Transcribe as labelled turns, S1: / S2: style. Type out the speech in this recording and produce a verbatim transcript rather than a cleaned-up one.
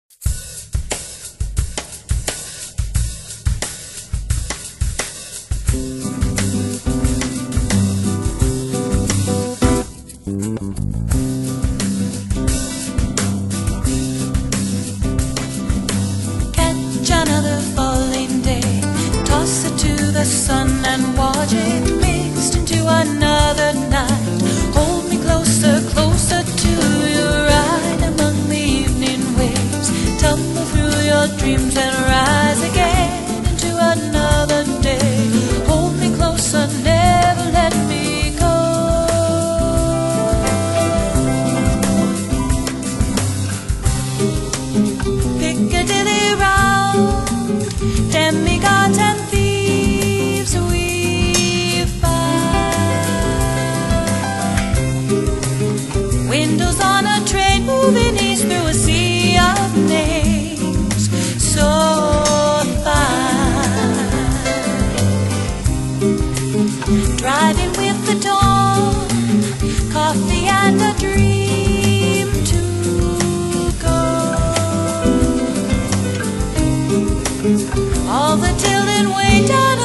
S1: Catch another falling day, toss it to the sun and watch it mixed into another night. Hold me closer, closer to you, ride among the evening waves, tumble through your dreams and rise again into another day. Hold me closer, never let me go. Piccadilly round, demigods and thieves we find. Windows on a train moving east through a sea of names so fine. Driving with the dawn, coffee and a dream to go. All the till and wait on